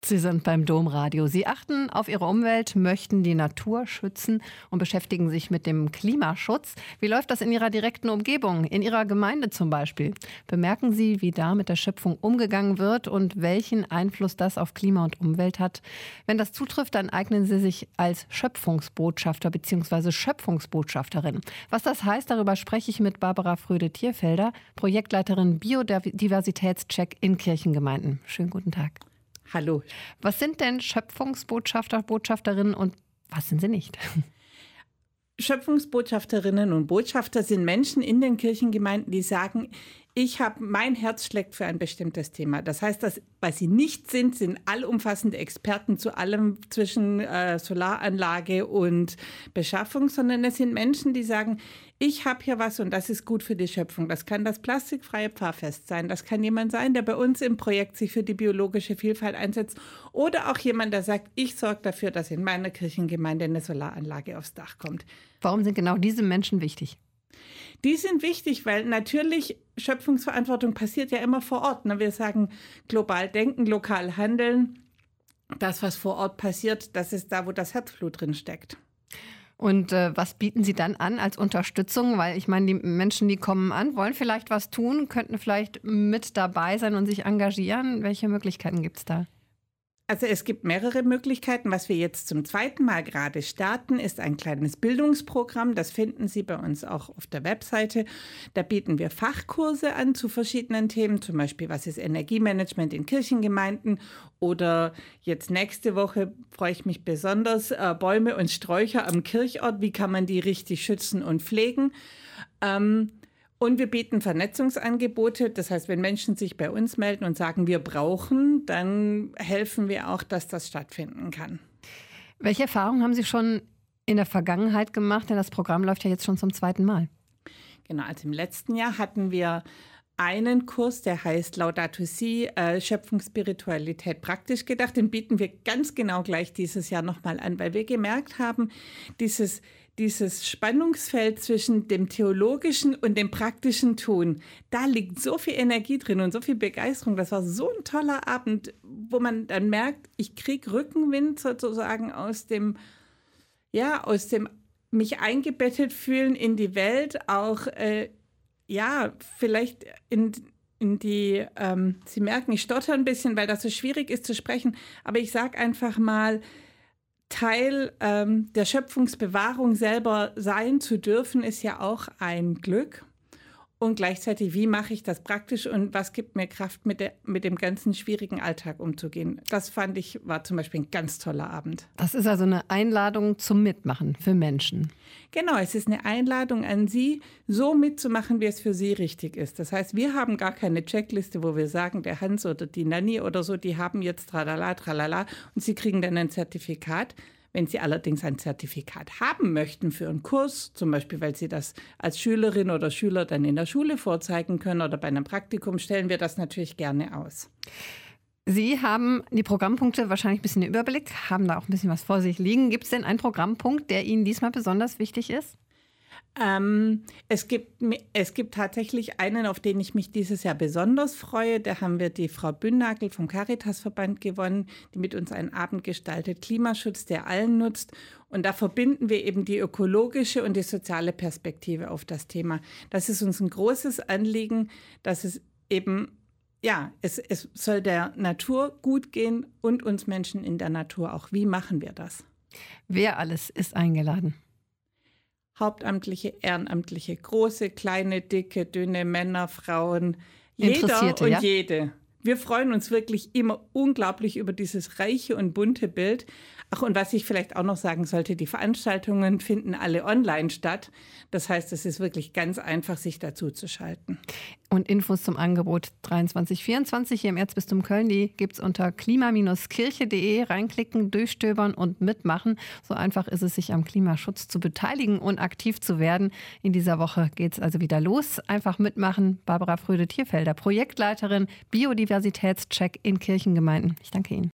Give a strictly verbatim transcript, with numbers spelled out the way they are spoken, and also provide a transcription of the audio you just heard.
Sie sind beim Domradio. Sie achten auf Ihre Umwelt, möchten die Natur schützen und beschäftigen sich mit dem Klimaschutz. Wie läuft das in Ihrer direkten Umgebung, in Ihrer Gemeinde zum Beispiel? Bemerken Sie, wie da mit der Schöpfung umgegangen wird und welchen Einfluss das auf Klima und Umwelt hat? Wenn das zutrifft, dann eignen Sie sich als Schöpfungsbotschafter bzw. Schöpfungsbotschafterin. Was das heißt, darüber spreche ich mit Barbara Fröde-Thierfelder, Projektleiterin Biodiversitätscheck in Kirchengemeinden. Schönen guten Tag. Hallo. Was sind denn Schöpfungsbotschafter, Botschafterinnen und was sind sie nicht? Schöpfungsbotschafterinnen und Botschafter sind Menschen in den Kirchengemeinden, die sagen, ich habe, mein Herz schlägt für ein bestimmtes Thema. Das heißt, dass, was sie nicht sind, sind allumfassende Experten zu allem zwischen äh, Solaranlage und Beschaffung, sondern es sind Menschen, die sagen, ich habe hier was und das ist gut für die Schöpfung. Das kann das plastikfreie Pfarrfest sein. Das kann jemand sein, der bei uns im Projekt sich für die biologische Vielfalt einsetzt. Oder auch jemand, der sagt, ich sorge dafür, dass in meiner Kirchengemeinde eine Solaranlage aufs Dach kommt. Warum sind genau diese Menschen wichtig? Die sind wichtig, weil natürlich Schöpfungsverantwortung passiert ja immer vor Ort. Wir sagen global denken, lokal handeln. Das, was vor Ort passiert, das ist da, wo das Herzblut drin steckt. Und äh, was bieten Sie dann an als Unterstützung? Weil ich meine, die Menschen, die kommen an, wollen vielleicht was tun, könnten vielleicht mit dabei sein und sich engagieren. Welche Möglichkeiten gibt es da? Also es gibt mehrere Möglichkeiten. Was wir jetzt zum zweiten Mal gerade starten, ist ein kleines Bildungsprogramm. Das finden Sie bei uns auch auf der Webseite. Da bieten wir Fachkurse an zu verschiedenen Themen, zum Beispiel was ist Energiemanagement in Kirchengemeinden oder jetzt nächste Woche freue ich mich besonders, äh, Bäume und Sträucher am Kirchort, wie kann man die richtig schützen und pflegen. Ähm, Und wir bieten Vernetzungsangebote. Das heißt, wenn Menschen sich bei uns melden und sagen, wir brauchen, dann helfen wir auch, dass das stattfinden kann. Welche Erfahrungen haben Sie schon in der Vergangenheit gemacht? Denn das Programm läuft ja jetzt schon zum zweiten Mal. Genau, also im letzten Jahr hatten wir einen Kurs, der heißt Laudato Si, äh, Schöpfungsspiritualität praktisch gedacht. Den bieten wir ganz genau gleich dieses Jahr nochmal an, weil wir gemerkt haben, dieses Dieses Spannungsfeld zwischen dem theologischen und dem praktischen Tun, da liegt so viel Energie drin und so viel Begeisterung. Das war so ein toller Abend, wo man dann merkt, ich kriege Rückenwind sozusagen aus dem, ja, aus dem mich eingebettet fühlen in die Welt, auch, äh, ja, vielleicht in, in die, ähm, Sie merken, ich stotter ein bisschen, weil das so schwierig ist zu sprechen, aber ich sage einfach mal, Teil ähm, der Schöpfungsbewahrung selber sein zu dürfen, ist ja auch ein Glück. Und gleichzeitig, wie mache ich das praktisch und was gibt mir Kraft, mit, der, mit dem ganzen schwierigen Alltag umzugehen? Das fand ich, war zum Beispiel ein ganz toller Abend. Das ist also eine Einladung zum Mitmachen für Menschen. Genau, es ist eine Einladung an Sie, so mitzumachen, wie es für Sie richtig ist. Das heißt, wir haben gar keine Checkliste, wo wir sagen, der Hans oder die Nanni oder so, die haben jetzt tralala, tralala und Sie kriegen dann ein Zertifikat. Wenn Sie allerdings ein Zertifikat haben möchten für einen Kurs, zum Beispiel, weil Sie das als Schülerin oder Schüler dann in der Schule vorzeigen können oder bei einem Praktikum, stellen wir das natürlich gerne aus. Sie haben die Programmpunkte wahrscheinlich ein bisschen im Überblick, haben da auch ein bisschen was vor sich liegen. Gibt es denn einen Programmpunkt, der Ihnen diesmal besonders wichtig ist? Ähm, es gibt, es gibt tatsächlich einen, auf den ich mich dieses Jahr besonders freue. Da haben wir die Frau Bünnagel vom Caritasverband gewonnen, die mit uns einen Abend gestaltet, Klimaschutz, der allen nutzt. Und da verbinden wir eben die ökologische und die soziale Perspektive auf das Thema. Das ist uns ein großes Anliegen, dass es eben, ja, es, es soll der Natur gut gehen und uns Menschen in der Natur auch. Wie machen wir das? Wer alles ist eingeladen? Hauptamtliche, Ehrenamtliche, große, kleine, dicke, dünne, Männer, Frauen, jeder und ja? jede. Wir freuen uns wirklich immer unglaublich über dieses reiche und bunte Bild. Ach, und was ich vielleicht auch noch sagen sollte, die Veranstaltungen finden alle online statt. Das heißt, es ist wirklich ganz einfach, sich dazu zu schalten. Und Infos zum Angebot dreiundzwanzig vierundzwanzig hier im Erzbistum Köln, die gibt es unter klima kirche punkt de. Reinklicken, durchstöbern und mitmachen. So einfach ist es, sich am Klimaschutz zu beteiligen und aktiv zu werden. In dieser Woche geht es also wieder los. Einfach mitmachen. Barbara Fröde-Thierfelder, Projektleiterin Biodiversitätscheck in Kirchengemeinden. Ich danke Ihnen.